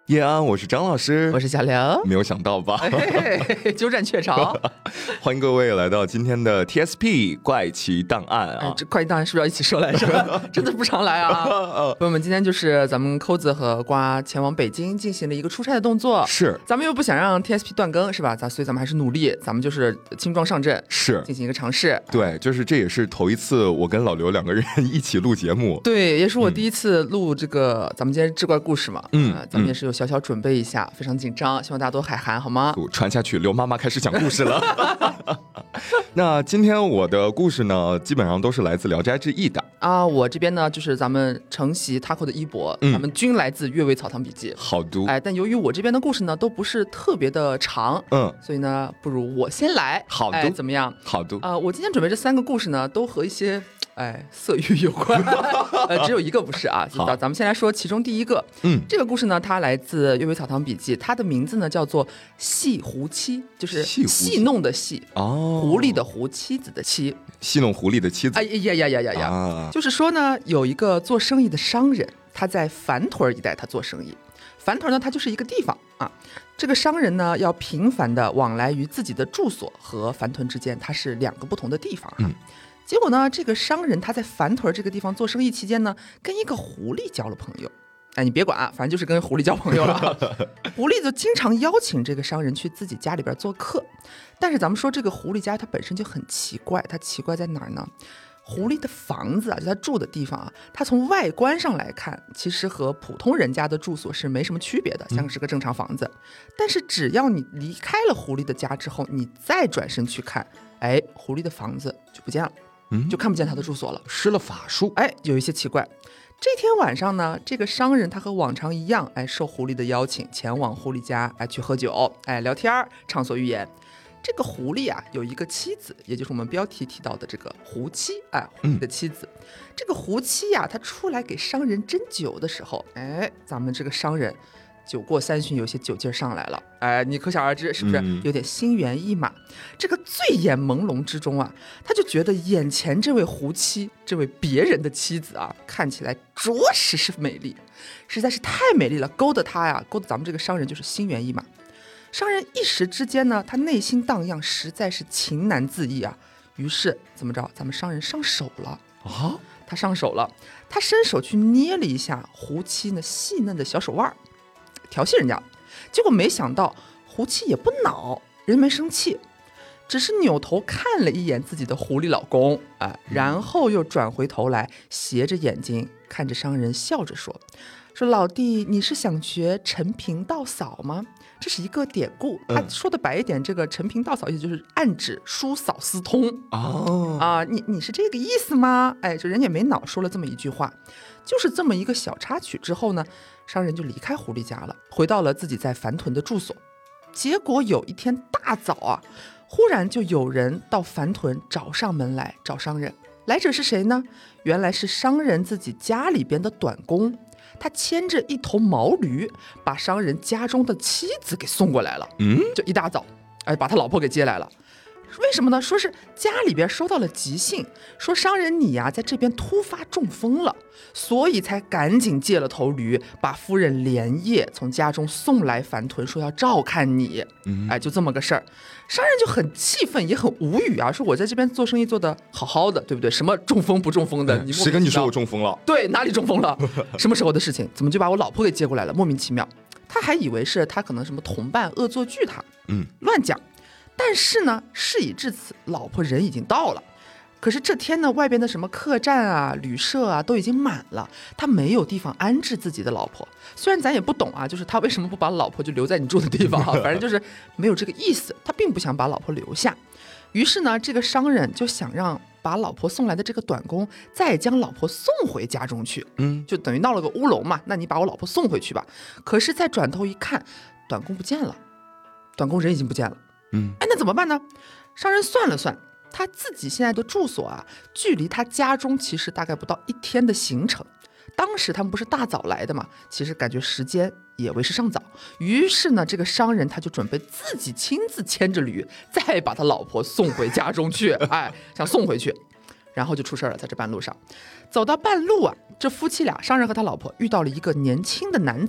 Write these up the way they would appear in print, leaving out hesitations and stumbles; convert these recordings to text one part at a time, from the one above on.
叶安，我是张老师， 我是小刘， 没有想到吧？ 鸠占鹊巢。 欢迎各位来到今天的 TSP 怪奇档案啊！ 这怪奇档案是不是要一起说来着？真的不常来啊！朋友们，今天就是咱们扣子和瓜前往北京进行了一个出差的动作， 是， 咱们又不想让 TSP 断更，是吧？所以咱们还是努力，咱们就是轻装上阵， 是进行一个尝试。 对，就是这也是头一次我跟老刘两个人一起录节目， 对，也是我第一次录这个咱们今天志怪故事嘛，咱们也是有小小准备一下，非常紧张，希望大家多海涵好吗？ 传下去，刘妈妈开始讲故事了。那今天我的故事呢，基本上都是来自《聊斋志异》的啊。我这边呢，就是咱们承袭 Taco 的衣钵，咱们均来自《阅微草堂笔记》。 好读， 但由于我这边的故事呢，都不是特别的长，所以呢，不如我先来。 好读， 怎么样？ 好读我今天准备这3个故事呢，都和一些色欲有关，只有一个不是啊。咱们先来说其中第一个，这个故事呢，它来自《阅微草堂笔记》，它的名字呢叫做戏狐妻，就是戏弄的戏，狐狸的狐，妻子的妻， 戏弄狐狸的妻子。 就是说呢，有一个做生意的商人，他在樊屯一带他做生意。樊屯呢，它就是一个地方啊。这个商人呢，要频繁的往来于自己的住所和樊屯之间，它是2个不同的地方啊。结果呢，这个商人他在樊屯这个地方做生意期间呢，跟一个狐狸交了朋友。你别管啊，反正就是跟狐狸交朋友了。狐狸就经常邀请这个商人去自己家里边做客。但是咱们说这个狐狸家它本身就很奇怪，它奇怪在哪儿呢？狐狸的房子啊，就他住的地方啊，它从外观上来看，其实和普通人家的住所是没什么区别的，像是个正常房子。但是只要你离开了狐狸的家之后，你再转身去看，狐狸的房子就不见了。就看不见他的住所了， 施了法术。 有一些奇怪。这天晚上呢，这个商人他和往常一样，受狐狸的邀请，前往狐狸家去喝酒，聊天，畅所欲言。这个狐狸啊，有一个妻子，也就是我们标题提到的这个狐妻，狐狸的妻子。这个狐妻呀，他出来给商人斟酒的时候，咱们这个商人酒过3巡，有些酒劲上来了，你可想而知，是不是有点心猿意马？这个醉眼朦胧之中啊，他就觉得眼前这位狐妻，这位别人的妻子啊，看起来着实是美丽，实在是太美丽了，勾得他呀，勾得咱们这个商人就是心猿意马。商人一时之间呢，他内心荡漾，实在是情难自抑啊。于是怎么着，咱们商人上手了啊！他上手了，他伸手去捏了一下狐妻呢细嫩的小手腕，调戏人家。结果没想到狐妻也不恼，人没生气，只是扭头看了一眼自己的狐狸老公，然后又转回头来，斜着眼睛看着商人，笑着说老弟，你是想学陈平道扫吗？这是一个典故，他说的白一点，这个陈平道扫意思就是暗指叔嫂私通你是这个意思吗？就人也没恼，说了这么一句话。就是这么一个小插曲之后呢，商人就离开狐狸家了，回到了自己在樊屯的住所。结果有一天大早啊，忽然就有人到樊屯找上门来找商人。来者是谁呢？原来是商人自己家里边的短工，他牵着一头毛驴，把商人家中的妻子给送过来了。就一大早，把他老婆给接来了。为什么呢？说是家里边收到了急信，说商人你呀在这边突发中风了，所以才赶紧借了头驴，把夫人连夜从家中送来樊屯，说要照看你。就这么个事儿。商人就很气愤，也很无语啊，说我在这边做生意做得好好的，对不对？什么中风不中风的？ 谁跟你说我中风了？ 对，哪里中风了？什么时候的事情？怎么就把我老婆给接过来了？莫名其妙。他还以为是他可能什么同伴恶作剧他，乱讲。但是呢，事已至此，老婆人已经到了。可是这天呢，外边的什么客栈啊、旅社啊都已经满了，他没有地方安置自己的老婆。虽然咱也不懂啊，就是他为什么不把老婆就留在你住的地方反正就是没有这个意思，他并不想把老婆留下。于是呢，这个商人就想让把老婆送来的这个短工再将老婆送回家中去，就等于闹了个乌龙嘛。那你把我老婆送回去吧。可是再转头一看，短工不见了，短工人已经不见了。那怎么办呢？商人算了算，他自己现在的住所啊，距离他家中其实大概不到1天的行程。当时他们不是大早来的嘛，其实感觉时间也为时尚早。于是呢，这个商人他就准备自己亲自牵着驴，再把他老婆送回家中去，想送回去。然后就出事了，在这半路上，走到半路啊，这夫妻俩，商人和他老婆遇到了一个年轻的男子啊，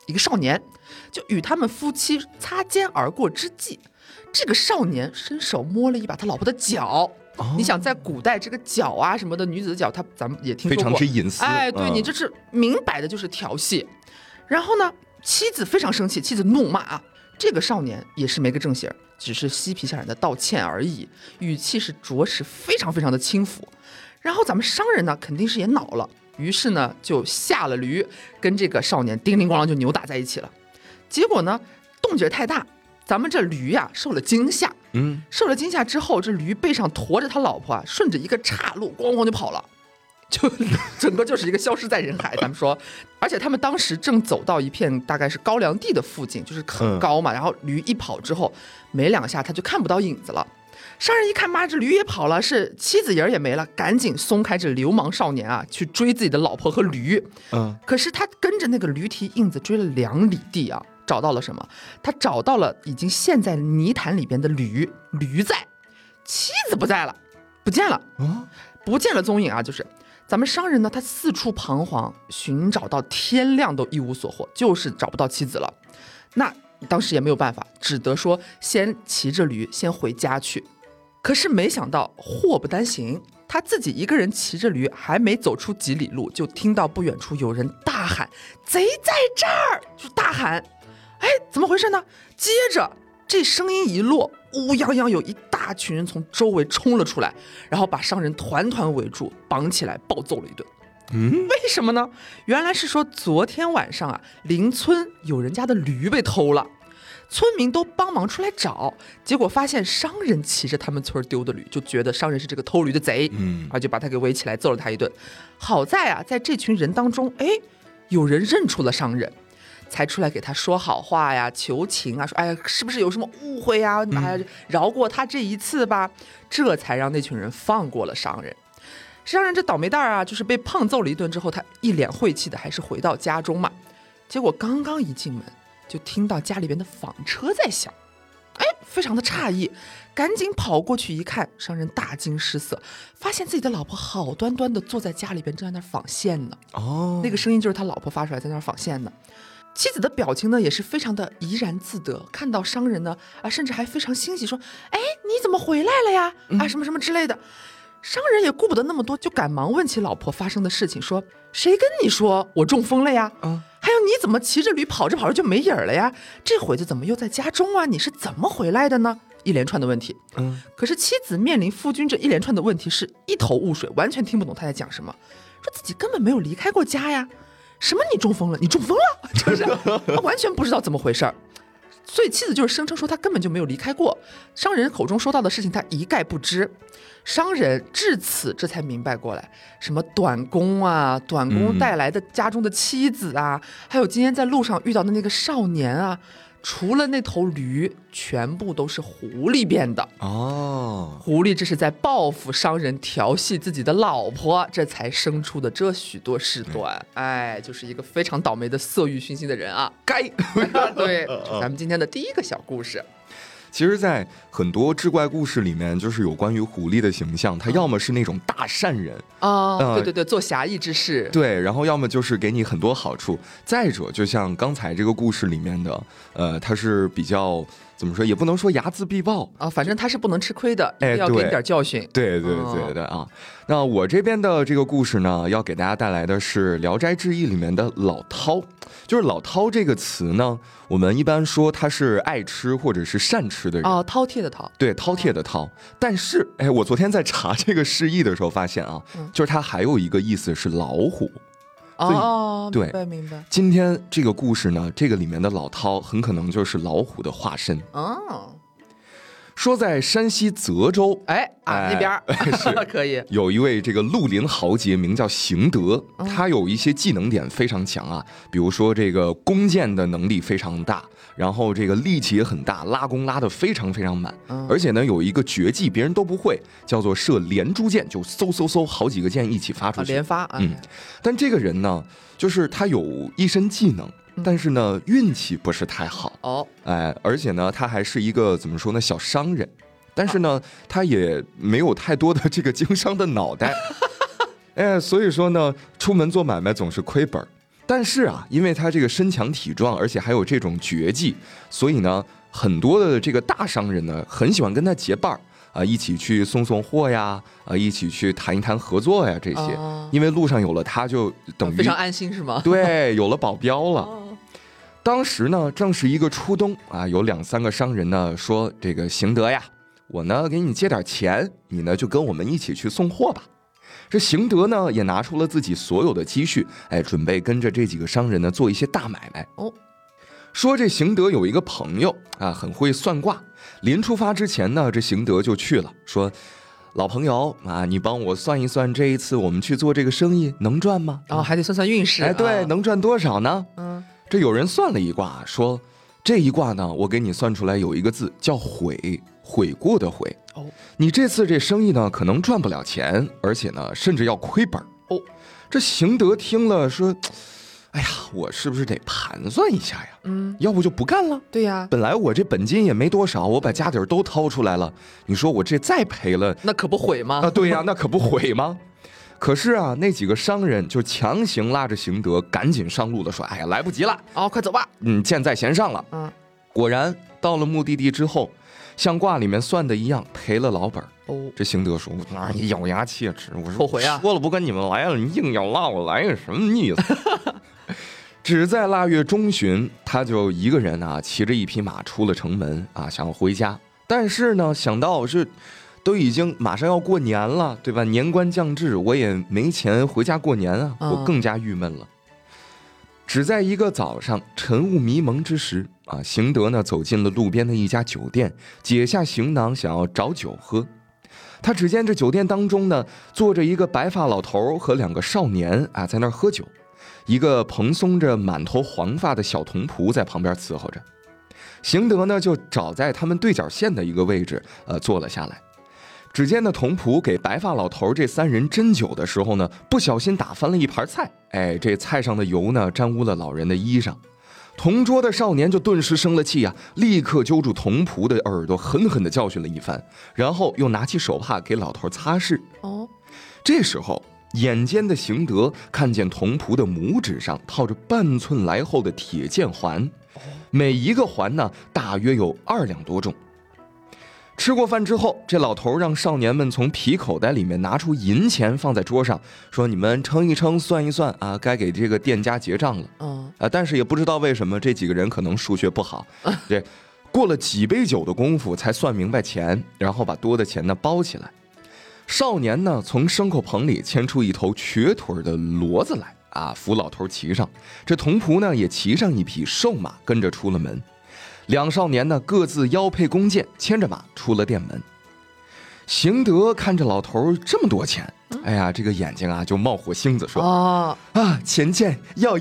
一个少年，就与他们夫妻擦肩而过之际，这个少年伸手摸了一把他老婆的脚。你想在古代这个脚啊什么的，女子的脚，咱们也听说过， 非常之隐私。 对，你这是明摆的就是调戏。然后呢，妻子非常生气，妻子怒骂啊，这个少年也是没个正形，只是嬉皮笑脸的道歉而已，语气是着实非常非常的轻浮。然后咱们商人呢，肯定是也恼了，于是呢就下了驴，跟这个少年叮铃咣啷就扭打在一起了。结果呢，动静太大，咱们这驴呀受了惊吓。受了惊吓之后，这驴背上驮着他老婆啊，顺着一个岔路咣咣就跑了，就整个就是一个消失在人海。咱们说，而且他们当时正走到一片大概是高粱地的附近，就是很高嘛。然后驴一跑之后，没两下他就看不到影子了。商人一看，妈，这驴也跑了，是妻子人也没了，赶紧松开这流氓少年啊，去追自己的老婆和驴。可是他跟着那个驴蹄印子追了2里地啊。找到了什么？他找到了已经陷在泥潭里边的驴在，妻子不在了，不见了，不见了踪影啊！就是咱们商人呢，他四处彷徨，寻找到天亮都一无所获，就是找不到妻子了。那当时也没有办法，只得说先骑着驴先回家去。可是没想到祸不单行，他自己一个人骑着驴，还没走出几里路，就听到不远处有人大喊：“贼在这儿！”就大喊。哎，怎么回事呢？接着这声音一落，乌泱泱有一大群人从周围冲了出来，然后把商人团团围住，绑起来暴揍了一顿。为什么呢？原来是说昨天晚上啊，邻村有人家的驴被偷了，村民都帮忙出来找，结果发现商人骑着他们村丢的驴，就觉得商人是这个偷驴的贼，就把他给围起来揍了他一顿。好在啊，在这群人当中，有人认出了商人。才出来给他说好话呀，求情啊，说哎呀，是不是有什么误会呀？哎呀，饶过他这一次吧。这才让那群人放过了商人。商人这倒霉蛋啊，就是被胖揍了一顿之后，他一脸晦气的还是回到家中嘛。结果刚刚一进门，就听到家里边的纺车在响，非常的诧异，赶紧跑过去一看，商人大惊失色，发现自己的老婆好端端的坐在家里边，正在那纺线呢。那个声音就是他老婆发出来，在那纺线呢。妻子的表情呢也是非常的怡然自得，看到商人呢甚至还非常欣喜，说：“哎，你怎么回来了呀？什么什么之类的。”商人也顾不得那么多，就赶忙问起老婆发生的事情，说：“谁跟你说我中风了呀？还有你怎么骑着驴跑着跑着就没影了呀？这会子怎么又在家中啊？你是怎么回来的呢？”一连串的问题。可是妻子面临夫君这一连串的问题是一头雾水，完全听不懂他在讲什么，说自己根本没有离开过家呀。什么你中风了？你中风了？就是他完全不知道怎么回事儿，所以妻子就是声称说他根本就没有离开过，商人口中说到的事情他一概不知。商人至此这才明白过来，什么短工啊，短工带来的家中的妻子啊，还有今天在路上遇到的那个少年啊，除了那头驴，全部都是狐狸变的。狐狸这是在报复商人调戏自己的老婆，这才生出的这许多事端。就是一个非常倒霉的色欲熏心的人啊，该对，咱们今天的第一个小故事。 其实在很多志怪故事里面，就是有关于狐狸的形象，它要么是那种大善人对，做侠义之事， 对，然后要么就是给你很多好处，再者就像刚才这个故事里面的它是比较怎么说，也不能说睚眦必报反正他是不能吃亏的，要给你点教训。 对那我这边的这个故事呢，要给大家带来的是《聊斋志异》里面的老饕。就是老饕这个词呢，我们一般说他是爱吃或者是善吃的人饕餮的饕， 对，饕餮的饕。但是我昨天在查这个释义的时候发现就是它还有一个意思是老虎。对， 明白。 今天这个故事呢，这个里面的老饕很可能就是老虎的化身。说在山西泽州， 那边是可以有一位这个绿林豪杰，名叫邢德，他有一些技能点非常强比如说这个弓箭的能力非常大，然后这个力气也很大，拉弓拉得非常非常满，而且呢有一个绝技别人都不会，叫做射连珠箭，就嗖好几个箭一起发出去， 连发。 但这个人呢，就是他有一身技能。但是呢，运气不是太好而且呢，他还是一个怎么说呢，小商人，但是呢，他也没有太多的这个经商的脑袋，所以说呢，出门做买卖总是亏本。 但是啊，因为他这个身强体壮，而且还有这种绝技，所以呢，很多的这个大商人呢，很喜欢跟他结伴啊，一起去送货呀，一起去谈一谈合作呀，这些，因为路上有了他，就等于非常安心是吗？ 对，有了保镖了。当时呢，正是一个初冬啊，有2-3个商人呢说：“这个行德呀，我呢给你借点钱，你呢就跟我们一起去送货吧。”这行德呢也拿出了自己所有的积蓄，准备跟着这几个商人呢做一些大买卖。说这行德有一个朋友啊，很会算卦。临出发之前呢，这行德就去了，说：“老朋友啊，你帮我算一算，这一次我们去做这个生意能赚吗？” 还得算算运势。 对，能赚多少呢？这有人算了一卦，说这一卦呢，我给你算出来有一个字叫悔，悔过的悔。你这次这生意呢，可能赚不了钱，而且呢，甚至要亏本。这行德听了说：“哎呀，我是不是得盘算一下呀？要不就不干了。 对呀， 本来我这本金也没多少，我把家底儿都掏出来了，你说我这再赔了， 那可不毁吗？ 对呀，那可不毁吗？”可是啊，那几个商人就强行拉着行德赶紧上路了，说：“哎呀，来不及了， 快走吧。 箭在弦上了。”果然到了目的地之后，像卦里面算的一样，赔了老本。这行德说：“你咬牙切齿，我说后悔啊， 说了不跟你们来了，你硬要拉我来，什么意思？”只在腊月中旬，他就一个人啊，骑着一匹马出了城门啊，想要回家。但是呢，想到是都已经马上要过年了，对吧？年关将至，我也没钱回家过年啊，我更加郁闷了。只在一个早上晨雾迷蒙之时啊，行德呢走进了路边的一家酒店，解下行囊想要找酒喝。他只见这酒店当中呢，坐着一个白发老头和2个少年啊，在那儿喝酒。一个蓬松着满头黄发的小童仆在旁边伺候着。行德呢就找在他们对角线的一个位置坐了下来。只见那童仆给白发老头这3人斟酒的时候呢，不小心打翻了一盘菜，这菜上的油呢沾污了老人的衣裳。同桌的少年就顿时生了气啊，立刻揪住童仆的耳朵狠狠地教训了一番，然后又拿起手帕给老头擦拭。这时候眼尖的行德看见童仆的拇指上套着半寸来厚的铁剑环，每一个环呢大约有2两多重。吃过饭之后，这老头让少年们从皮口袋里面拿出银钱放在桌上，说：“你们称一称，算一算啊，该给这个店家结账了。”但是也不知道为什么这几个人可能数学不好，对，过了几杯酒的功夫才算明白钱，然后把多的钱呢包起来。少年呢从牲口棚里牵出一头瘸腿的骡子来啊，扶老头骑上。这童仆呢也骑上一匹瘦马，跟着出了门。2少年呢各自腰佩弓箭，牵着马出了店门。行德看着老头这么多钱，哎呀，这个眼睛啊就冒火星子，说：“钱钱要。”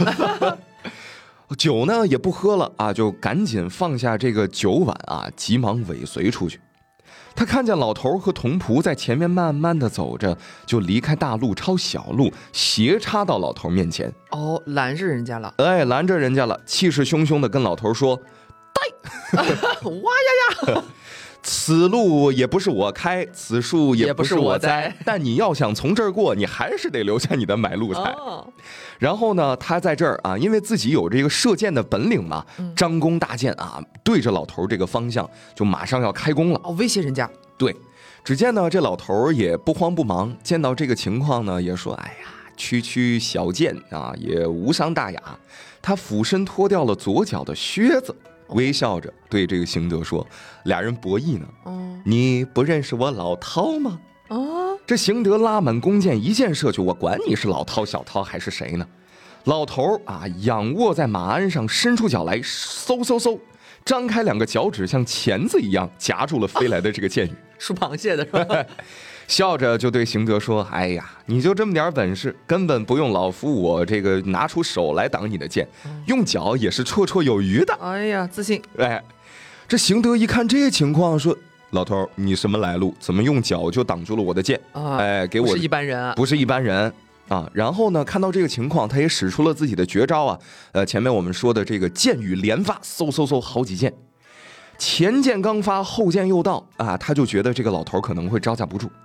酒呢也不喝了啊，就赶紧放下这个酒碗啊，急忙尾随出去。他看见老头和童仆在前面慢慢的走着，就离开大路抄小路，斜插到老头面前。 拦着人家了。 拦着人家了，气势汹汹的跟老头说：“ 哇呀呀！ 此路也不是我开，此树也不是我栽，但你要想从这儿过，你还是得留下你的买路财。”然后呢，他在这儿啊，因为自己有这个射箭的本领嘛，张弓搭箭啊，对着老头这个方向就马上要开弓了。 威胁人家。 对，只见呢这老头也不慌不忙，见到这个情况呢，也说：“哎呀，区区小箭啊，也无伤大雅。”他俯身脱掉了左脚的靴子，微笑着对这个行德说：“俩人博弈呢，你不认识我老饕吗？”这行德拉满弓箭一箭射去，我管你是老饕小饕还是谁呢？老头啊，仰卧在马鞍上，伸出脚来，嗖嗖嗖，张开2个脚趾，像钳子一样夹住了飞来的这个箭羽。 属螃蟹的是吧？ 笑着就对行德说：“哎呀，你就这么点本事，根本不用老夫我这个拿出手来挡你的箭，用脚也是绰绰有余的。” 哎呀，自信。 这行德一看这情况，说：“老头，你什么来路？怎么用脚就挡住了我的剑？给我， 不是一般人啊， 不是一般人啊！”然后呢，看到这个情况，他也使出了自己的绝招啊。前面我们说的这个箭雨连发，嗖嗖嗖好几箭，前箭刚发，后箭又到啊，他就觉得这个老头可能会招架不住。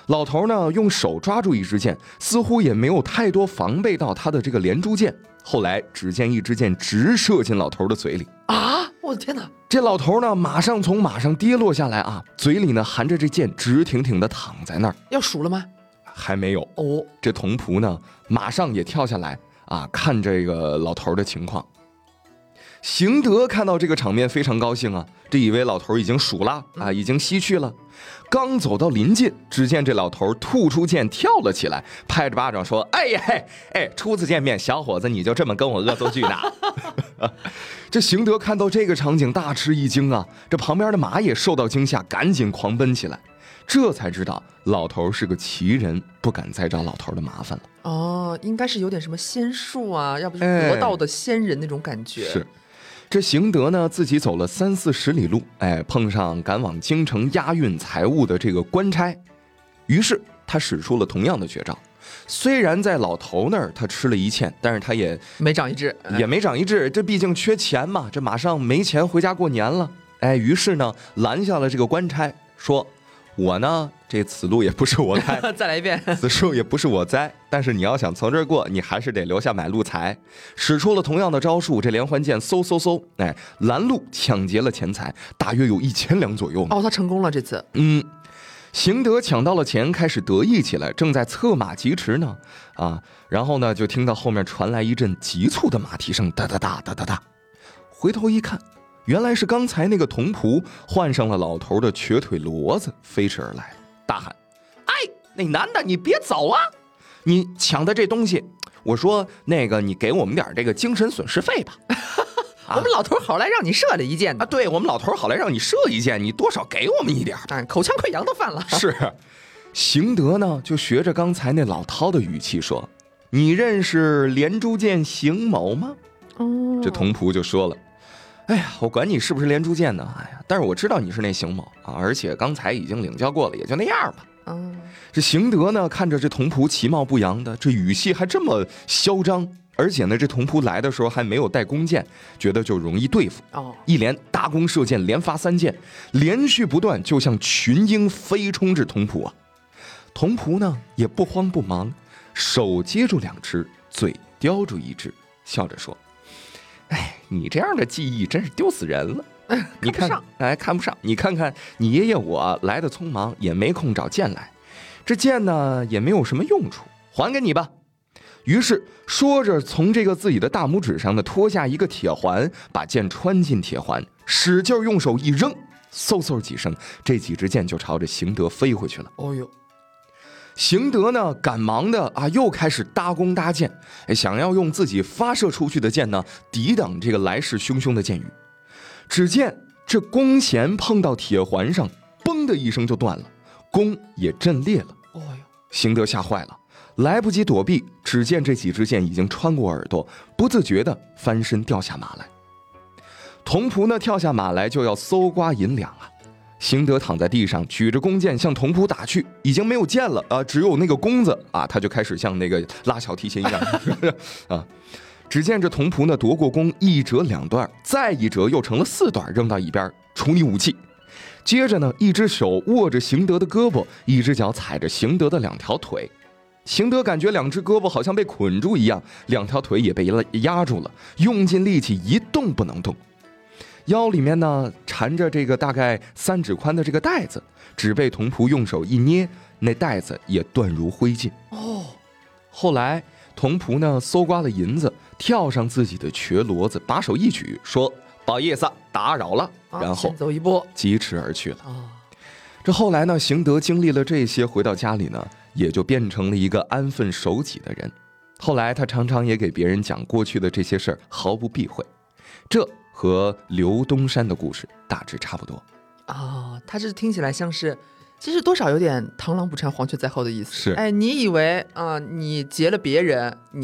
老头呢用手抓住一支箭，似乎也没有太多防备到他的这个连珠箭。后来只见一支箭直射进老头的嘴里啊！我的天哪！ 这老头呢马上从马上跌落下来啊，嘴里呢含着这箭，直挺挺的躺在那儿。 要数了吗？ 还没有哦。 这童仆呢马上也跳下来啊，看这个老头的情况。邢德看到这个场面非常高兴啊，这以为老头已经数了啊，已经西去了。刚走到临近，只见这老头吐出剑跳了起来，拍着巴掌说：“哎呀嘿，哎，初次见面，小伙子你就这么跟我恶作剧呢？”这邢德看到这个场景大吃一惊啊，这旁边的马也受到惊吓，赶紧狂奔起来。这才知道老头是个奇人，不敢再找老头的麻烦了。 哦，应该是有点什么仙术啊，要不是得道的仙人那种感觉。 是。这邢德呢，自己走了30-40里路，碰上赶往京城押运财物的这个官差，于是他使出了同样的绝招。虽然在老头那儿他吃了一堑，但是他也没长一智， 这毕竟缺钱嘛，这马上没钱回家过年了。于是呢，拦下了这个官差，说：“我呢，这此路也不是我开， 再来一遍， 此树也不是我栽，但是你要想从这儿过，你还是得留下买路财。”使出了同样的招数，这连环箭嗖，拦路抢劫了钱财，大约有1000两左右。 哦，他成功了这次。 邢德抢到了钱，开始得意起来，正在策马疾驰呢，然后呢，就听到后面传来一阵急促的马蹄声，哒哒哒哒哒哒。回头一看，原来是刚才那个童仆换上了老头的瘸腿骡子，飞驰而来，大喊：“哎，那男的，你别走啊！你抢的这东西，我说那个，你给我们点这个精神损失费吧。 我们老头好来让你射了一箭啊，对我们老头好来让你射一箭，你多少给我们一点。 口腔溃疡都犯了。” 是，邢德呢就学着刚才那老饕的语气说：“你认识连珠箭邢某吗？”这童仆就说了：“哎呀，我管你是不是连珠箭呢，但是我知道你是那邢某啊，而且刚才已经领教过了，也就那样吧。”这邢德呢看着这童仆其貌不扬的，这语气还这么嚣张，而且呢这童仆来的时候还没有带弓箭，觉得就容易对付。一连搭弓射箭，连发3箭，连续不断，就像群鹰飞冲至童仆啊。童仆呢也不慌不忙，手接住2只，嘴叼住1只，笑着说：“哎，你这样的技艺真是丢死人了。你看，看不上。你看看你爷爷我来的匆忙，也没空找剑来。这剑呢也没有什么用处，还给你吧。”于是说着，从这个自己的大拇指上呢脱下一个铁环，把剑穿进铁环，使劲用手一扔，嗖几声，这几支箭就朝着邢德飞回去了。 哦呦！ 邢德呢赶忙的又开始搭弓搭箭，想要用自己发射出去的箭呢抵挡这个来势汹汹的箭雨。只见这弓弦碰到铁环上，嘣的一声就断了，弓也震裂了。 哦呦！ 邢德吓坏了，来不及躲避，只见这几支箭已经穿过耳朵，不自觉地翻身掉下马来。童仆呢跳下马来就要搜刮银两啊。邢德躺在地上，举着弓箭向童仆打去，已经没有箭了只有那个弓子他就开始像那个拉小提琴一样只见这童仆呢夺过弓，一折2段，再一折又成了4段，扔到一边处理武器。接着呢，一只手握着邢德的胳膊，一只脚踩着邢德的2条腿。邢德感觉2只胳膊好像被捆住一样，2条腿也被压住了，用尽力气一动不能动。腰里面呢缠着这个大概3指宽的这个带子，只被童仆用手一捏，那带子也断如灰烬。后来童仆呢搜刮了银子，跳上自己的瘸骡子，把手一举，说：“不好意思，打扰了。”然后先走一步， 疾驰而去了。这后来呢，邢德经历了这些，回到家里呢，也就变成了一个安分守己的人。后来他常常也给别人讲过去的这些事儿，毫不避讳。这和刘东山的故事大致差不多。 他这听起来像是，其实多少有点螳螂捕蝉，黄雀在后的意思。 是， 你以为你劫了别人，你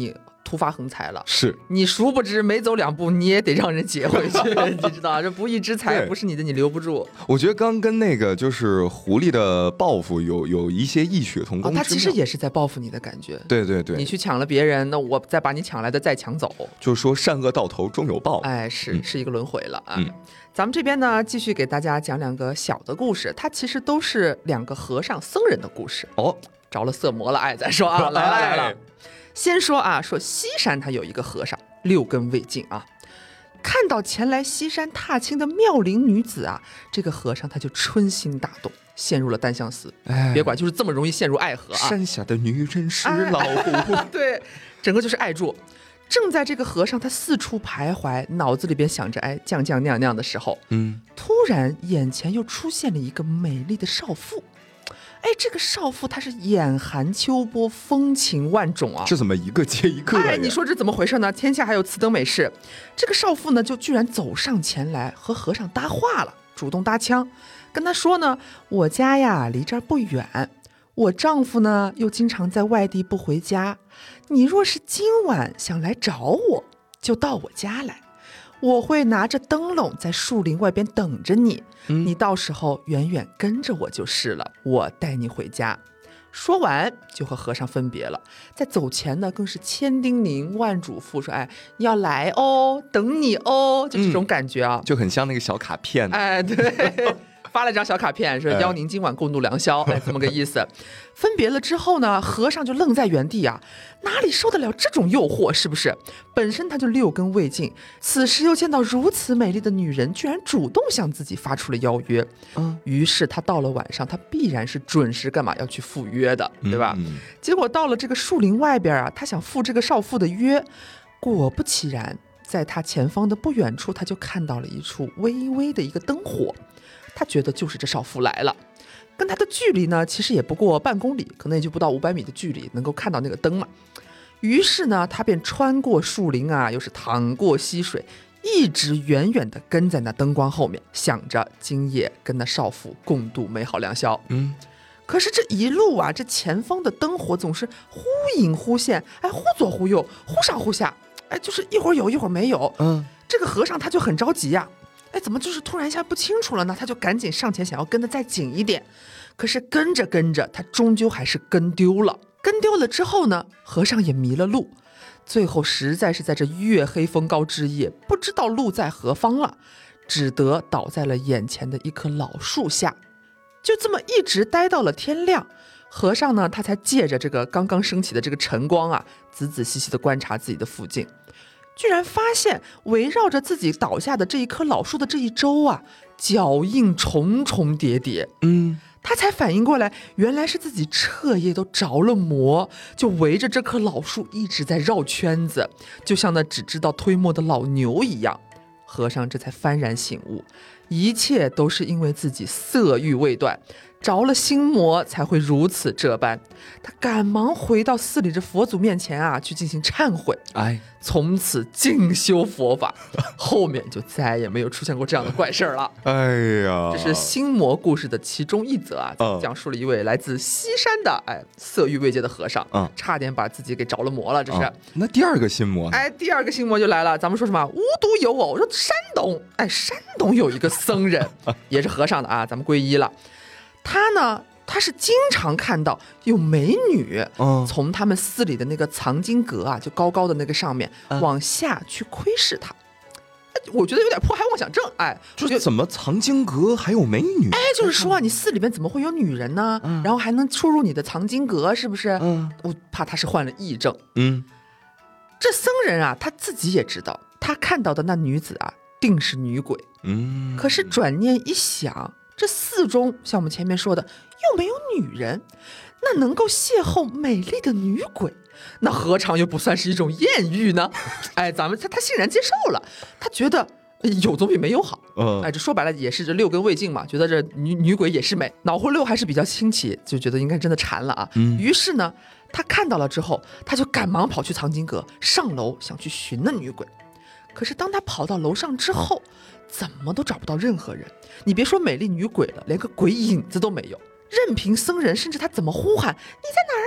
突发横财了。 是你殊不知没走2步，你也得让人劫回去，你知道这不义之财不是你的，你留不住。 我觉得刚跟那个就是狐狸的报复有一些异曲同工之妙。 他其实也是在报复你的感觉。 对对对， 你去抢了别人，那我再把你抢来的再抢走。 就是说善恶到头终有报。 哎，是一个轮回了啊。咱们这边呢，继续给大家讲2个小的故事，它其实都是2个和尚僧人的故事。 哦， 着了色魔了，哎，咱说啊，来了。先说啊，说西山他有一个和尚，6根未净啊，看到前来西山踏青的妙龄女子啊，这个和尚他就春心大动，陷入了单相思。别管，就是这么容易陷入爱河啊。 山下的女人是老虎。 对，整个就是爱住。正在这个和尚他四处徘徊，脑子里边想着酱酿的时候，突然眼前又出现了一个美丽的少妇。这个少妇她是眼含秋波，风情万种啊！ 这怎么一个接一个呀？ 你说这怎么回事呢？天下还有此等美事。这个少妇呢，就居然走上前来和和尚搭话了，主动搭腔，跟他说呢：“我家呀离这儿不远，我丈夫呢又经常在外地不回家。你若是今晚想来找我，就到我家来。我会拿着灯笼在树林外边等着你，你到时候远远跟着我就是了，我带你回家。”说完就和和尚分别了，在走前呢更是千叮咛万嘱咐说：“你要来哦，等你哦。”就这种感觉啊， 就很像那个小卡片。 对。发了张小卡片，说邀您今晚共度良宵，这么个意思。分别了之后呢，和尚就愣在原地啊，哪里受得了这种诱惑？是不是？本身他就6根未净，此时又见到如此美丽的女人，居然主动向自己发出了邀约。于是他到了晚上，他必然是准时干嘛要去赴约的，对吧？结果到了这个树林外边啊，他想赴这个少妇的约，果不其然，在他前方的不远处，他就看到了一处微微的一个灯火。他觉得就是这少妇来了，跟他的距离呢，其实也不过半公里，可能也就不到500米的距离，能够看到那个灯嘛。于是呢，他便穿过树林啊，又是淌过溪水，一直远远地跟在那灯光后面，想着今夜跟那少妇共度美好良宵。可是这一路啊，这前方的灯火总是忽隐忽现，忽左忽右，忽上忽下，就是一会儿有一会儿没有。这个和尚他就很着急呀。怎么就是突然一下不清楚了呢？他就赶紧上前想要跟得再紧一点，可是跟着跟着，他终究还是跟丢了。跟丢了之后呢，和尚也迷了路，最后实在是在这月黑风高之夜，不知道路在何方了，只得倒在了眼前的一棵老树下，就这么一直待到了天亮。和尚呢，他才借着这个刚刚升起的这个晨光啊，仔仔细细地观察自己的附近。居然发现围绕着自己倒下的这一棵老树的这一周啊，脚印重重叠叠。他才反应过来，原来是自己彻夜都着了魔，就围着这棵老树一直在绕圈子，就像那只知道推磨的老牛一样。和尚这才幡然醒悟，一切都是因为自己色欲未断，着了心魔才会如此这般。他赶忙回到寺里的佛祖面前啊，去进行忏悔，从此静修佛法，后面就再也没有出现过这样的怪事了。这是心魔故事的其中一则啊，讲述了一位来自西山的色欲未戒的和尚，差点把自己给着了魔了。这是那第二个心魔呢？ 第二个心魔就来了。咱们说什么无独有偶，说山东有一个僧人也是和尚的啊，咱们皈依了。他是经常看到有美女从他们寺里的那个藏经阁啊，就高高的那个上面往下去窥视他。我觉得有点迫害妄想症。 就怎么藏经阁还有美女？ 就是说你寺里面怎么会有女人呢？然后还能出入你的藏经阁，是不是？我怕他是患了癔症。这僧人啊，他自己也知道，他看到的那女子啊，定是女鬼。可是转念一想，这寺中像我们前面说的又没有女人，那能够邂逅美丽的女鬼，那何尝又不算是一种艳遇呢？咱们他欣然接受了，他觉得有总比没有好。这说白了也是这6根未净嘛，觉得这女鬼也是美，脑回路还是比较清奇，就觉得应该真的馋了啊。于是呢，他看到了之后，他就赶忙跑去藏经阁，上楼想去寻那女鬼。可是当他跑到楼上之后，怎么都找不到任何人。你别说美丽女鬼了，连个鬼影子都没有。任凭僧人甚至他怎么呼喊，你在哪儿啊？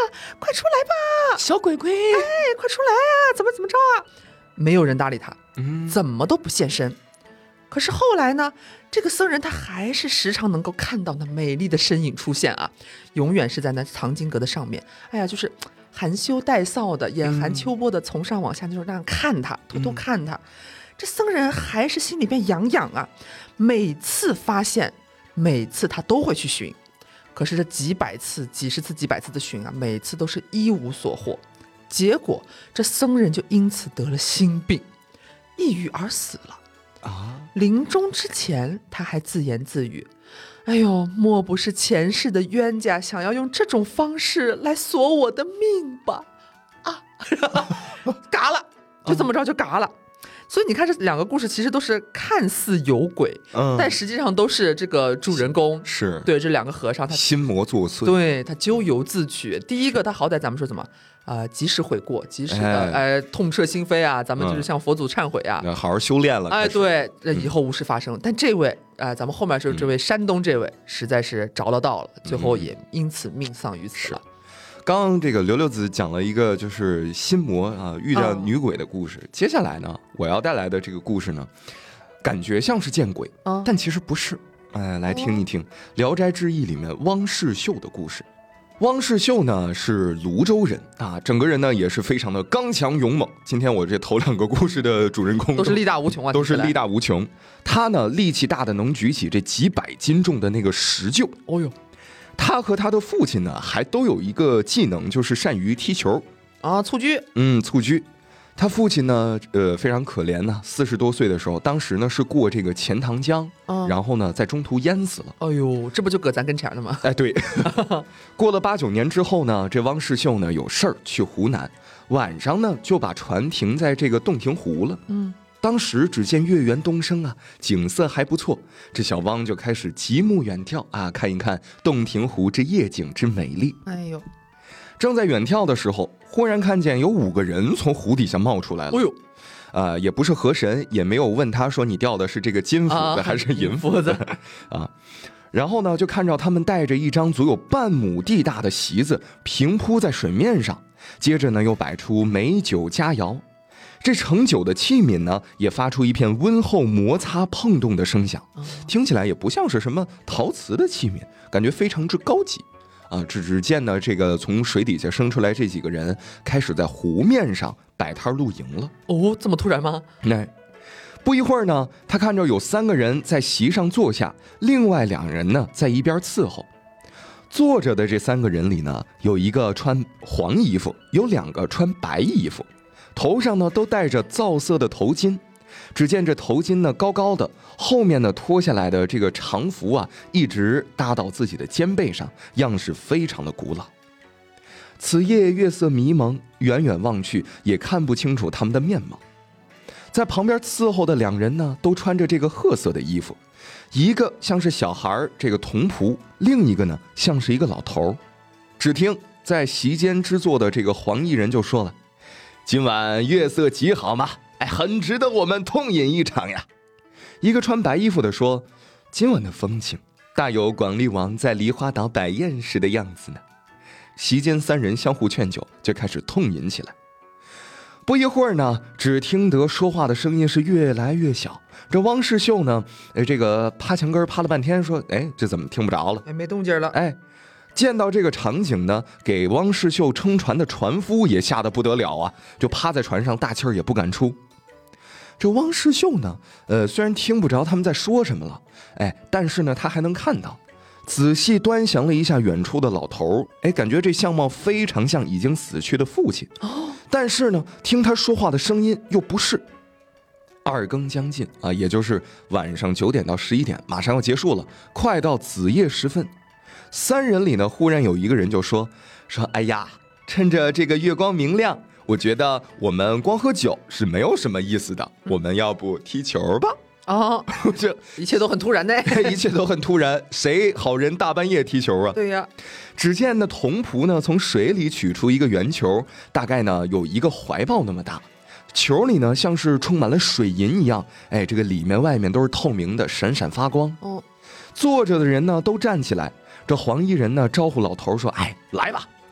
快出来吧， 小鬼鬼， 哎，快出来啊，怎么着啊？没有人搭理他，怎么都不现身。可是后来呢，这个僧人他还是时常能够看到那美丽的身影出现啊，永远是在那藏经阁的上面。哎呀，就是含羞带臊的，眼含秋波的，从上往下就是那样看他，偷偷看他。这僧人还是心里边痒痒啊，每次发现，每次他都会去寻。可是这几百次、几十次、几百次的寻啊，每次都是一无所获。结果这僧人就因此得了心病，抑郁而死了。临终之前他还自言自语，哎呦，莫不是前世的冤家想要用这种方式来索我的命吧？啊，嘎了，就这么着就嘎了。所以你看，这两个故事其实都是看似有鬼，但实际上都是这个主人公是对这两个和尚他心魔作祟， 对他咎由自取。第一个他好歹咱们说什么及时悔过，及时的痛彻心扉啊，咱们就是向佛祖忏悔啊， 好好修炼了。 对，以后无事发生。但这位咱们后面说这位山东这位实在是着了道了，最后也因此命丧于此了。 刚刚这个刘六子讲了一个就是心魔啊遇到女鬼的故事，接下来呢，我要带来的这个故事呢，感觉像是见鬼，但其实不是。来听一听《聊斋志异》里面汪世秀的故事。汪世秀呢是泸州人啊，整个人呢也是非常的刚强勇猛。今天我这头两个故事的主人公都是力大无穷啊， 都是力大无穷。他呢力气大的能举起这几百斤重的那个石臼。哦呦，他和他的父亲呢还都有一个技能，就是善于踢球啊，蹴鞠。 蹴鞠。他父亲呢，非常可怜呢，40多岁的时候，当时呢是过这个钱塘江，然后呢在中途淹死了。 哎呦，这不就搁咱跟前了吗？ 哎，对。过了8、9年之后呢，这汪世秀呢有事儿去湖南，晚上呢就把船停在这个洞庭湖了。当时只见月圆东升啊，景色还不错。这小汪就开始极目远眺啊，看一看洞庭湖这夜景之美丽。 哎呦， 正在远眺的时候，忽然看见有5个人从湖底下冒出来了。哎呦，也不是河神，也没有问他说你钓的是这个金斧子还是银斧子啊。然后呢，就看着他们带着一张足有半亩地大的席子平铺在水面上，接着呢又摆出美酒佳肴。这盛酒的器皿呢，也发出一片温厚摩擦碰动的声响，听起来也不像是什么陶瓷的器皿，感觉非常之高级。只见呢，这个从水底下升出来这几个人，开始在湖面上摆摊露营了。 哦，这么突然吗？ 不一会儿呢，他看着有3个人在席上坐下，另外2人呢在一边伺候。坐着的这3个人里呢，有一个穿黄衣服，有2个穿白衣服，头上呢都戴着皂色的头巾。只见这头巾呢高高的，后面呢脱下来的这个长服啊，一直搭到自己的肩背上，样式非常的古老。此夜月色迷蒙，远远望去也看不清楚他们的面貌。在旁边伺候的2人呢，都穿着这个褐色的衣服，一个像是小孩这个童仆，另一个呢像是一个老头。只听在席间之坐的这个黄衣人就说了：“今晚月色极好嘛，很值得我们痛饮一场呀。”一个穿白衣服的说：“今晚的风情大有广利王在梨花岛摆宴时的样子呢。”席间3人相互劝酒，就开始痛饮起来。不一会儿呢，只听得说话的声音是越来越小。这汪世秀呢，这个趴墙根趴了半天，说：“这怎么听不着了？ 没动静了。” 见到这个场景呢，给汪世秀撑船的船夫也吓得不得了啊，就趴在船上大气儿也不敢出。这汪世秀呢，虽然听不着他们在说什么了，但是呢他还能看到。仔细端详了一下远处的老头，感觉这相貌非常像已经死去的父亲。但是呢，听他说话的声音又不是。2更将近啊，也就是晚上9点到11点，马上要结束了，快到子夜时分。3人里呢，忽然有一个人就说：“哎呀，趁着这个月光明亮，我觉得我们光喝酒是没有什么意思的，我们要不踢球吧？” 这一切都很突然呢。 一切都很突然，谁好人大半夜踢球啊？ 对呀。 只见那童仆呢，从水里取出一个圆球，大概呢有一个怀抱那么大，球里呢像是充满了水银一样，这个里面外面都是透明的，闪闪发光。坐着的人呢都站起来，这黄衣人呢招呼老头说：“来吧，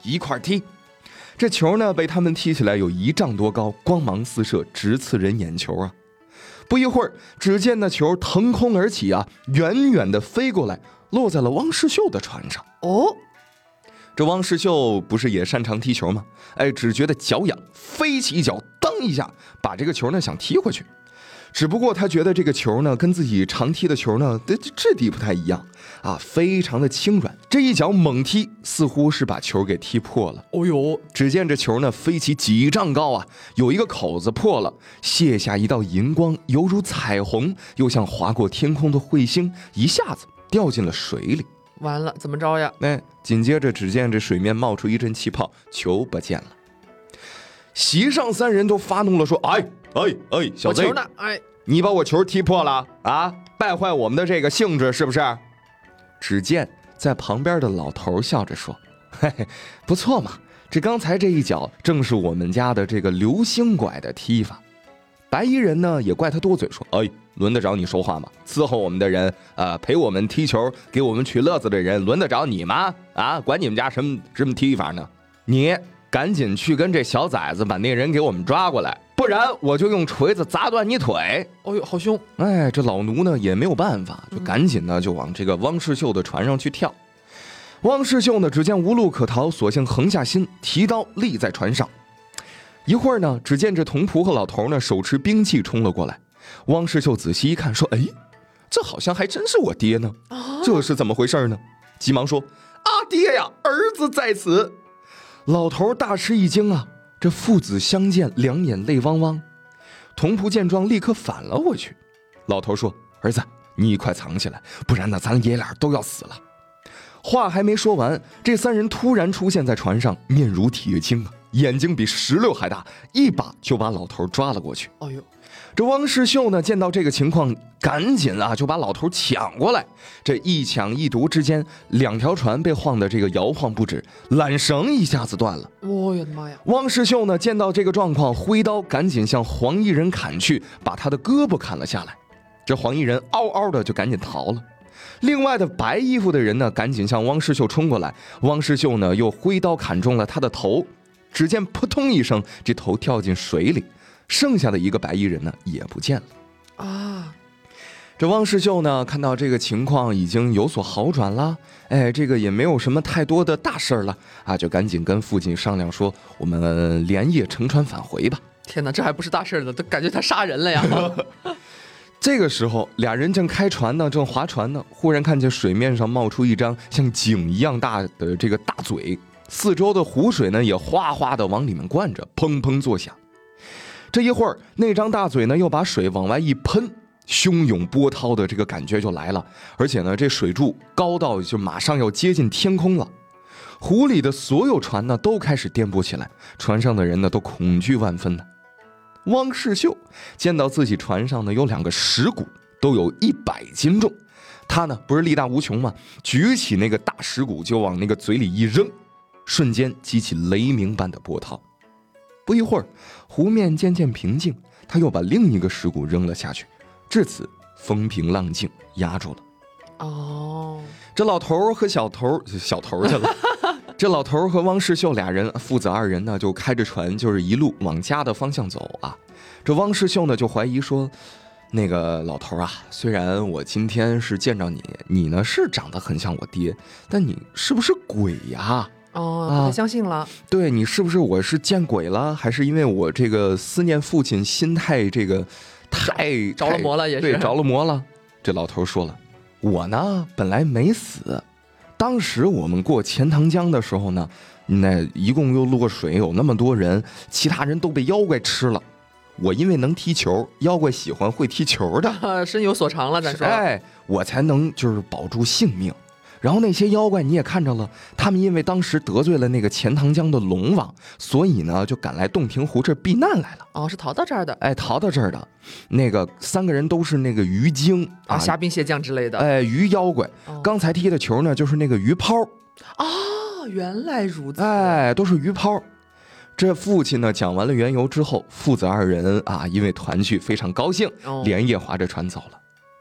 一块踢。这球呢被他们踢起来有1丈多高，光芒四射，直刺人眼球啊！不一会儿，只见那球腾空而起啊，远远的飞过来，落在了汪世秀的船上。 哦， 这汪世秀不是也擅长踢球吗？只觉得脚痒，飞起一脚，当一下把这个球呢想踢回去。只不过他觉得这个球呢跟自己常踢的球呢质地不太一样啊，非常的轻软。这一脚猛踢，似乎是把球给踢破了。 哦呦！ 只见这球呢飞起几丈高啊，有一个口子破了，泻下一道银光，犹如彩虹，又像划过天空的彗星，一下子掉进了水里。 完了，怎么着呀？ 紧接着只见这水面冒出一阵气泡，球不见了。席上3人都发怒了，说：“小子， 我球呢？ 你把我球踢破了啊，败坏我们的这个兴致是不是？”只见在旁边的老头笑着说：“嘿嘿，不错嘛，这刚才这一脚正是我们家的这个流星拐的踢法。”白衣人呢也怪他多嘴，说：“轮得着你说话吗？伺候我们的人陪我们踢球，给我们取乐子的人，轮得着你吗？啊，管你们家什么踢法呢？你赶紧去跟这小崽子把那人给我们抓过来，不然我就用锤子砸断你腿。” 哦呦，好凶！ 这老奴呢也没有办法，就赶紧呢就往这个汪世秀的船上去跳。汪世秀呢只见无路可逃，索性横下心，提刀立在船上。一会儿呢，只见这童仆和老头呢手持兵器冲了过来。汪世秀仔细一看，说：“这好像还真是我爹呢，这是怎么回事呢？”急忙说：“爹呀，儿子在此。”老头大吃一惊啊，这父子相见，两眼泪汪汪。童仆见状，立刻反了回去。老头说：“儿子，你快藏起来，不然呢，咱爷俩都要死了。”话还没说完，这3人突然出现在船上，面如铁青啊，眼睛比石榴还大，一把就把老头抓了过去。这汪世秀呢，见到这个情况，赶紧就把老头抢过来。这一抢一夺之间，2条船被晃得这个摇晃不止，缆绳一下子断了。 我的妈呀！ 汪世秀呢，见到这个状况，挥刀赶紧向黄衣人砍去，把他的胳膊砍了下来。这黄衣人嗷嗷的就赶紧逃了。另外的白衣服的人呢，赶紧向汪世秀冲过来。汪世秀呢，又挥刀砍中了他的头。只见扑通一声，这头跳进水里。剩下的一个白衣人呢也不见了啊！这汪世秀呢看到这个情况已经有所好转了，这个也没有什么太多的大事了啊，就赶紧跟父亲商量说：“我们连夜乘船返回吧。” 天哪，这还不是大事呢，都感觉他杀人了呀！ 这个时候，2人正开船呢，正划船呢，忽然看见水面上冒出一张像井一样大的这个大嘴，四周的湖水呢也哗哗的往里面灌着，砰砰作响。这一会儿，那张大嘴呢又把水往外一喷，汹涌波涛的这个感觉就来了，而且呢，这水柱高到就马上要接近天空了。湖里的所有船呢都开始颠簸起来，船上的人呢都恐惧万分呢。汪世秀见到自己船上呢有2个石鼓，都有100斤重，他呢不是力大无穷吗？举起那个大石鼓就往那个嘴里一扔，瞬间激起雷鸣般的波涛。不一会儿，湖面渐渐平静，他又把另一个石鼓扔了下去，至此风平浪静，压住了。这老头和小头去了。这老头和汪世秀2人，父子2人呢，就开着船，就是一路往家的方向走啊。这汪世秀呢，就怀疑说：“那个老头啊，虽然我今天是见着你，你呢是长得很像我爹，但你是不是鬼呀？” 不太相信了。 对，你是不是我是见鬼了，还是因为我这个思念父亲，心态这个太着了魔了，也是对，着了魔了。这老头说了，我呢本来没死，当时我们过钱塘江的时候呢，那一共又落水有那么多人，其他人都被妖怪吃了。我因为能踢球，妖怪喜欢会踢球的， 身有所长了，咱说， 我才能就是保住性命。然后那些妖怪你也看着了，他们因为当时得罪了那个钱塘江的龙王，所以呢就赶来洞庭湖这避难来了。 是逃到这儿的。 逃到这儿的。那个3个人都是那个鱼精虾兵蟹将之类的。 鱼妖怪。刚才踢的球呢就是那个鱼泡。 原来如此。 都是鱼泡。这父亲呢讲完了缘由之后，父子2人因为团聚非常高兴，连夜划着船走了。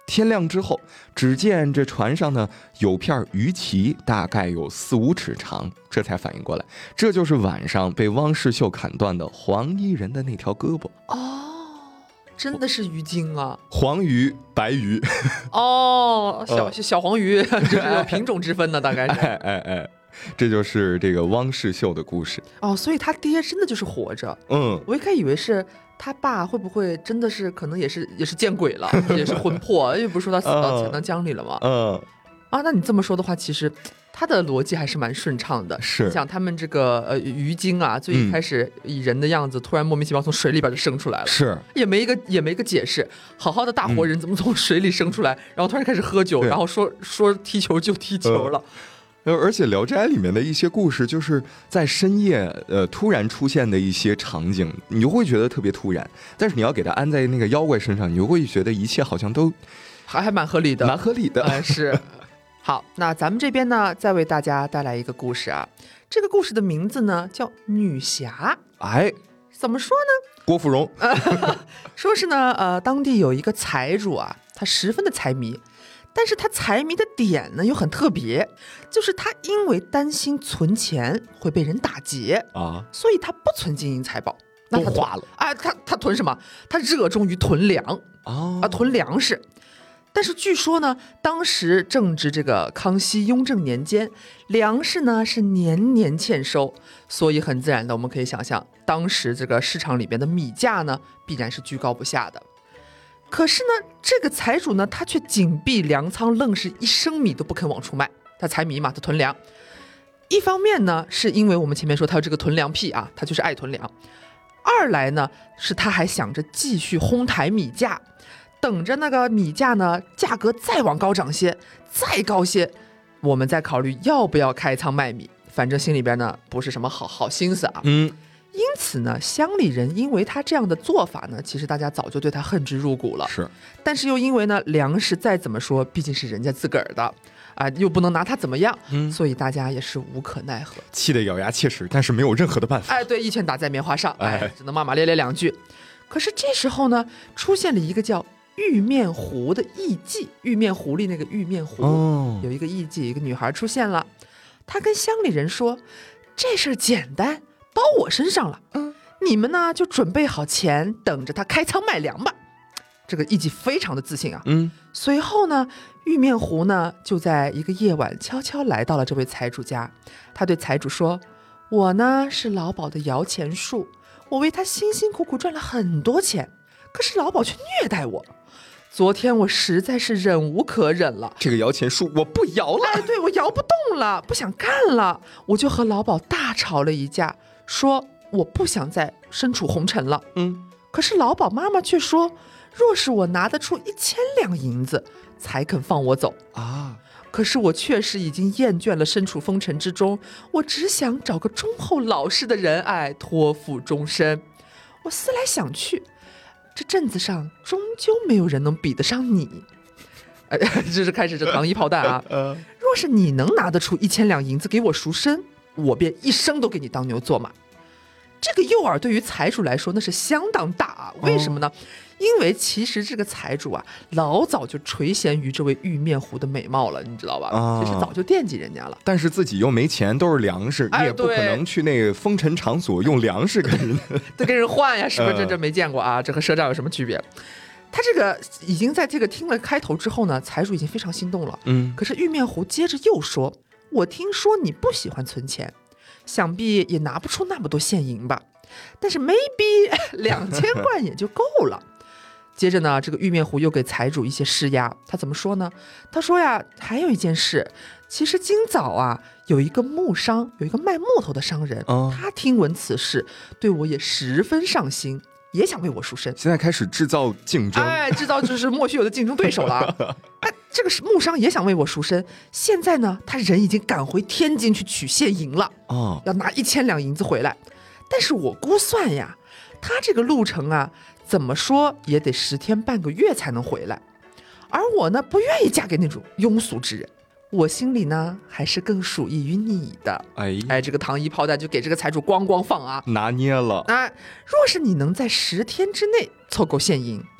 天亮之后，只见这船上呢有片鱼鳍，大概有4、5尺长，这才反应过来，这就是晚上被汪世秀砍断的黄衣人的那条胳膊。 真的是鱼精啊！ 黄鱼、白鱼， 小黄鱼，这是有品种之分的，大概是。 这就是这个汪世秀的故事。 所以他爹真的就是活着。 我一开始以为是他爸，会不会真的是可能也是见鬼了，也是魂魄？因为不是说他死到钱塘江里了吗？那你这么说的话，其实他的逻辑还是蛮顺畅的。 是， 像他们这个鱼精啊，最一开始以人的样子，突然莫名其妙从水里边就生出来了， 是也没一个解释。好好的大活人怎么从水里生出来，然后突然开始喝酒，然后说踢球就踢球了。 而且《聊斋》里面的一些故事，就是在深夜突然出现的一些场景，你就会觉得特别突然。但是你要给它安在那个妖怪身上，你就会觉得一切好像都还蛮合理的， 蛮合理的。 是。好，那咱们这边呢，再为大家带来一个故事啊。这个故事的名字呢叫《女侠》。怎么说呢？ 郭芙蓉。 说是呢，当地有一个财主啊，他十分的财迷。但是他财迷的点呢又很特别，就是他因为担心存钱会被人打劫所以他不存金银财宝， 都花了他囤什么？他热衷于囤粮囤粮食。但是据说呢，当时正值这个康熙、雍正年间，粮食呢是年年欠收，所以很自然的，我们可以想象，当时这个市场里边的米价呢必然是居高不下的。可是呢，这个财主呢，他却紧闭粮仓，愣是一升米都不肯往出卖。他财迷嘛，他囤粮。一方面呢，是因为我们前面说他有这个囤粮癖啊，他就是爱囤粮。二来呢，是他还想着继续哄抬米价，等着那个米价呢价格再往高涨些，再高些，我们再考虑要不要开仓卖米。反正心里边呢不是什么好心思啊。因此呢，乡里人因为他这样的做法呢，其实大家早就对他恨之入骨了。 是， 但是又因为呢，粮食再怎么说，毕竟是人家自个儿的又不能拿他怎么样，所以大家也是无可奈何， 气得咬牙切齿，但是没有任何的办法。 对，一拳打在棉花上，只能骂骂咧咧两句。可是这时候呢，出现了一个叫玉面狐的艺妓，玉面狐狸那个玉面狐，有一个艺妓，一个女孩出现了，她跟乡里人说，这事儿简单。包我身上了，你们呢就准备好钱，等着他开仓卖粮吧。这个艺妓非常的自信啊。随后呢，玉面狐呢就在一个夜晚悄悄来到了这位财主家。他对财主说：“我呢是老鸨的摇钱树，我为他辛辛苦苦赚了很多钱，可是老鸨却虐待我。昨天我实在是忍无可忍了， 这个摇钱树我不摇了。 对，我摇不动了，不想干了，我就和老鸨大吵了一架。”说我不想再身处红尘了。可是老鸨妈妈却说，若是我拿得出1000两银子，才肯放我走可是我确实已经厌倦了身处风尘之中，我只想找个忠厚老实的人托付终身。我思来想去，这镇子上终究没有人能比得上你。这是开始这糖衣炮弹啊！若是你能拿得出1000两银子给我赎身，我便一生都给你当牛做马。这个诱饵对于财主来说那是相当大啊！为什么呢？因为其实这个财主啊，老早就垂涎于这位玉面狐的美貌了，你知道吧？其实早就惦记人家了。 但是自己又没钱，都是粮食，你也不可能去那个风尘场所用粮食跟人换呀，是不是？这没见过啊，这和赊账有什么区别？他这个已经在这个听了开头之后呢，财主已经非常心动了。可是玉面狐接着又说，我听说你不喜欢存钱，想必也拿不出那么多现银吧，但是 maybe 2000贯也就够了。接着呢，这个玉面狐又给财主一些施压，他怎么说呢？他说呀，还有一件事，其实今早啊，有一个木商，有一个卖木头的商人，他听闻此事，对我也十分上心，也想为我赎身。 现在开始制造竞争， 制造就是莫须有的竞争对手了。这个木商也想为我赎身，现在呢，他人已经赶回天津去取现银了，要拿1000两银子回来。但是我估算呀，他这个路程啊，怎么说也得10天半个月才能回来，而我呢，不愿意嫁给那种庸俗之人，我心里呢，还是更属意于你的。这个糖衣炮弹就给这个财主咣咣放啊， 拿捏了。 若是你能在10天之内凑够现银，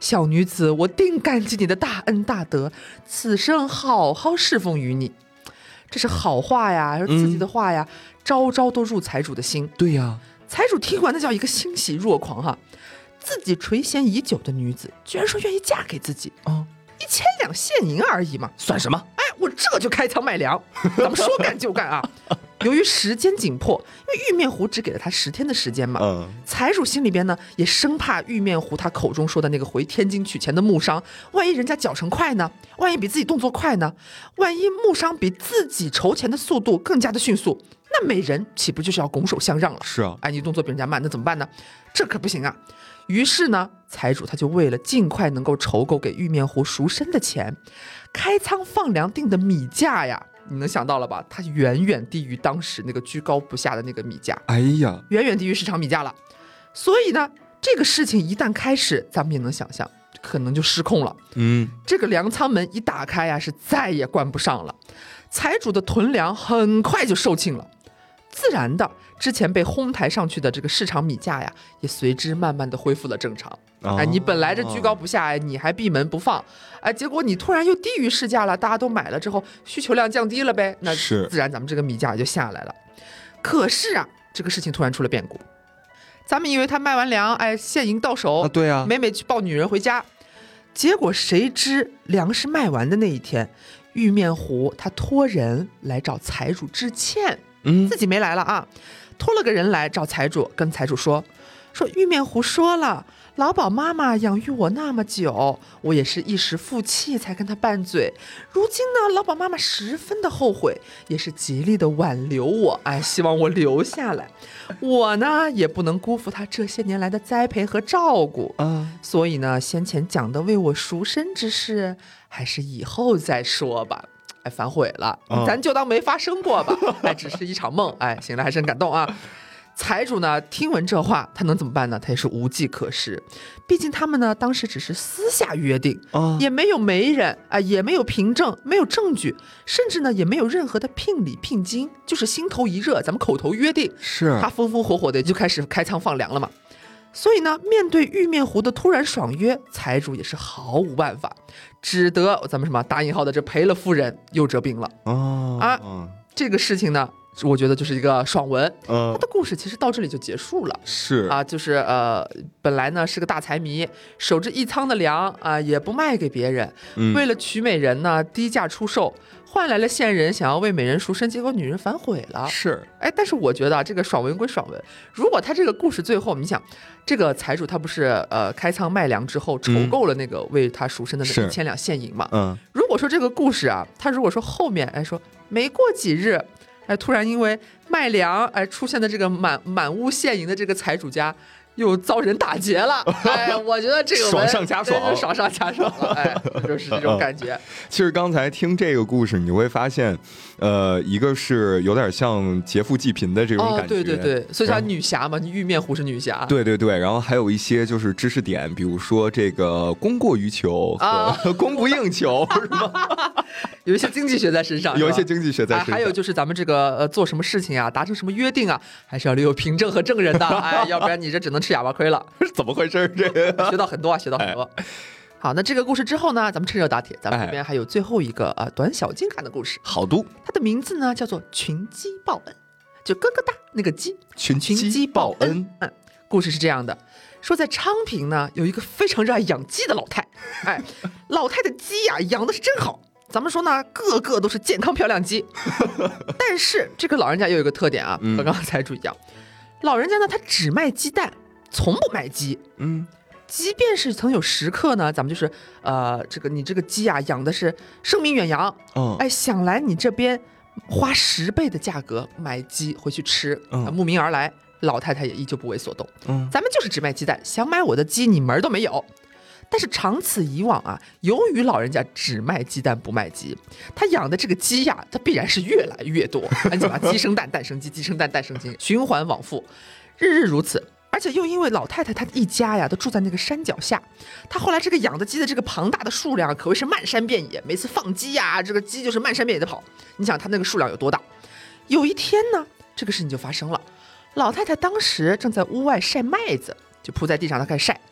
小女子，我定感激你的大恩大德，此生好好侍奉于你。这是好话呀，刺激的话呀，招招都入财主的心。 对呀， 财主听完那叫一个欣喜若狂哈，自己垂涎已久的女子，居然说愿意嫁给自己啊！1000两现银而已嘛， 算什么？ 哎，我这就开仓卖粮，咱们说干就干啊！由于时间紧迫，因为玉面狐只给了他10天的时间嘛，财主心里边呢也生怕玉面狐他口中说的那个回天津取钱的木商，万一人家脚程快呢？万一比自己动作快呢？万一木商比自己筹钱的速度更加的迅速，那美人岂不就是要拱手相让了？ 是啊， 哎，你动作比人家慢，那怎么办呢？这可不行啊！于是呢，财主他就为了尽快能够筹够给玉面狐赎身的钱，开仓放粮定的米价呀，你能想到了吧？它远远低于当时那个居高不下的那个米价， 哎呀， 远远低于市场米价了。所以呢，这个事情一旦开始，咱们也能想象，可能就失控了。这个粮仓门一打开呀，是再也关不上了。财主的囤粮很快就售罄了。自然的，之前被哄抬上去的这个市场米价呀，也随之慢慢的恢复了正常。哎，你本来这居高不下，你还闭门不放，哎，结果你突然又低于市价了，大家都买了之后，需求量降低了呗，那自然咱们这个米价就下来了。可是啊，这个事情突然出了变故，咱们以为他卖完粮，哎，现银到手， 对啊， 美美去抱女人回家，结果谁知粮食卖完的那一天，玉面狐他托人来找财主致歉。自己没来了啊，托了个人来找财主，跟财主说玉面狐说了，老鸨妈妈养育我那么久，我也是一时负气才跟她拌嘴，如今呢，老鸨妈妈十分的后悔，也是极力的挽留我，哎，希望我留下来，我呢也不能辜负她这些年来的栽培和照顾，所以呢，先前讲的为我赎身之事，还是以后再说吧。哎，反悔了，咱就当没发生过吧。哎，只是一场梦。哎，醒来还是很感动啊。财主呢，听闻这话，他能怎么办呢？他也是无计可施。毕竟他们呢，当时只是私下约定，也没有媒人啊，也没有凭证，没有证据，甚至呢，也没有任何的聘礼聘金，就是心头一热，咱们口头约定。 是， 他风风火火的就开始开仓放粮了嘛。所以呢，面对玉面狐的突然爽约，财主也是毫无办法，只得咱们什么打引号的这赔了夫人又折兵了这个事情呢，我觉得就是一个爽文，他的故事其实到这里就结束了。 是啊，就是本来呢是个大财迷，守着一仓的粮啊，也不卖给别人，为了娶美人呢，低价出售，换来了现人想要为美人赎身，结果女人反悔了。 是， 哎，但是我觉得这个爽文归爽文，如果他这个故事最后，你想，这个财主他不是开仓卖粮之后筹够了那个为他赎身的那1000两现银嘛？如果说这个故事啊，他如果说后面哎说没过几日，哎突然因为卖粮哎出现的这个满屋现银的这个财主家又遭人打劫了，哎，我觉得这个爽上加爽， 爽上加爽了，哎，就是这种感觉。 其实刚才听这个故事，你会发现，一个是有点像劫富济贫的这种感觉， 对，所以叫女侠嘛，你玉面狐是女侠， 对，然后还有一些就是知识点，比如说这个供过于求和供不应求，是吗？ 有一些经济学在身上， 有一些经济学在身上， 还有就是咱们这个做什么事情啊，达成什么约定啊，还是要留有凭证和证人的，哎，要不然你这只能吃哑巴亏了。 怎么回事？这个学到很多啊，学到很多。好，那这个故事之后呢，咱们趁热打铁，咱们这边还有最后一个短小精悍的故事。 好读， 它的名字呢叫做群鸡报恩，就咯咯哒那个鸡， 群鸡报恩。 故事是这样的，说在昌平呢有一个非常热爱养鸡的老太，哎，老太的鸡呀养的是真好。咱们说呢，个个都是健康漂亮鸡，但是这个老人家又有一个特点啊，和刚才财主一样，老人家呢他只卖鸡蛋，从不卖鸡。即便是曾有食客呢，咱们就是你这个鸡啊养的是声名远扬，哎，想来你这边花10倍的价格买鸡回去吃，慕名而来，老太太也依旧不为所动。咱们就是只卖鸡蛋，想买我的鸡你门都没有。但是长此以往啊，由于老人家只卖鸡蛋不卖鸡，他养的这个鸡呀，它必然是越来越多，你把鸡生蛋，蛋生鸡，鸡生蛋，蛋生鸡，循环往复，日日如此。而且又因为老太太她一家呀都住在那个山脚下，她后来这个养的鸡的这个庞大的数量可谓是漫山遍野，每次放鸡呀，这个鸡就是漫山遍野的跑。你想她那个数量有多大？有一天呢，这个事情就发生了，老太太当时正在屋外晒麦子，就铺在地上她开始晒。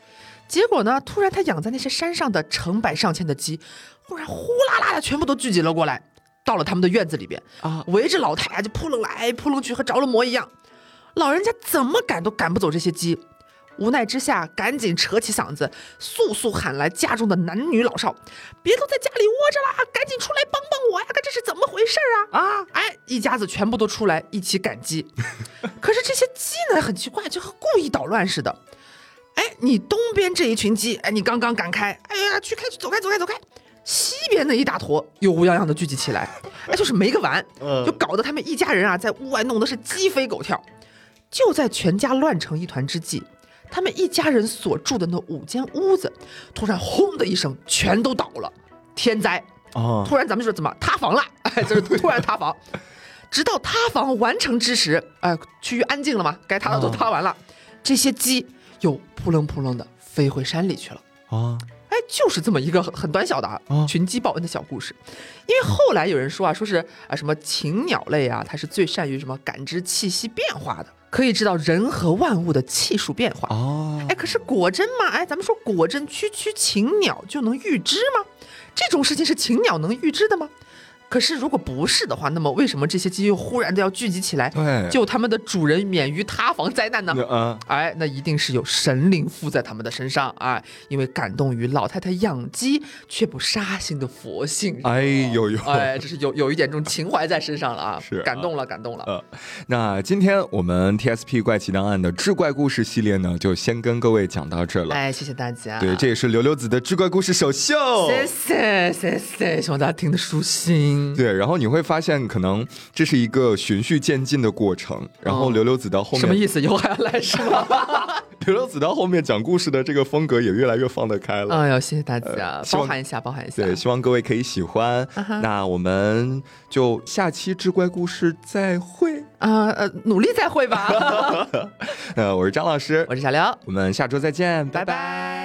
结果呢，突然他养在那些山上的成百上千的鸡，忽然呼啦啦的全部都聚集了过来，到了他们的院子里边啊，围着老太就扑棱来扑棱去，和着了魔一样。老人家怎么赶都赶不走这些鸡，无奈之下，赶紧扯起嗓子，速速喊来家中的男女老少，别都在家里窝着啦，赶紧出来帮帮我呀！看这是怎么回事啊！哎，一家子全部都出来一起赶鸡。可是这些鸡呢，很奇怪，就和故意捣乱似的。哎，你东边这一群鸡，哎，你刚刚赶开，哎呀，去走开。西边那一大坨又乌泱泱的聚集起来，哎，就是没个完，就搞得他们一家人啊，在屋外弄得是鸡飞狗跳。就在全家乱成一团之际，他们一家人所住的那5间屋子，突然轰的一声，全都倒了，天灾！突然咱们说怎么塌房了？哎，就是突然塌房。直到塌房完成之时，区域安静了嘛，该塌的都塌完了，这些鸡又扑棱扑棱的飞回山里去了。哎，就是这么一个很短小的群鸡报恩的小故事。因为后来有人说说是什么禽鸟类啊，它是最善于什么感知气息变化的，可以知道人和万物的气数变化。哎，可是果真嘛？哎，咱们说果真区禽鸟就能预知吗？这种事情是禽鸟能预知的吗？可是如果不是的话，那么为什么这些鸡又忽然的要聚集起来，救他们的主人免于塌房灾难呢？哎，那一定是有神灵附在他们的身上，哎，因为感动于老太太养鸡却不杀心的佛性。 哎， 这是有一点这种情怀在身上了啊，是感动了。 那今天我们 TSP 怪奇档案的志怪故事系列呢，就先跟各位讲到这了。 哎，谢谢大家。 对，这也是刘刘子的志怪故事首秀。 谢谢，希望大家听得舒心。 对，然后你会发现，可能这是一个循序渐进的过程。然后刘刘子到后面什么意思？以后还要来是吗？ 刘刘子到后面讲故事的这个风格也越来越放得开了。 哎呦，谢谢大家，包涵一下。 对，希望各位可以喜欢。那我们就下期志怪故事再会努力再会吧。 我是张老师， 我是小刘， 我们下周再见， 拜拜。